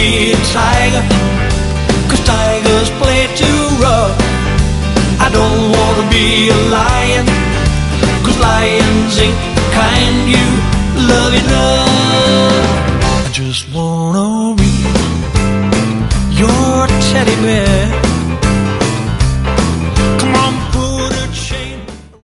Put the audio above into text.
be a tiger, 'cause tigers play too rough. I don't wanna be a lion, 'cause lions ain't the kind you love enough. I just wanna be your teddy bear.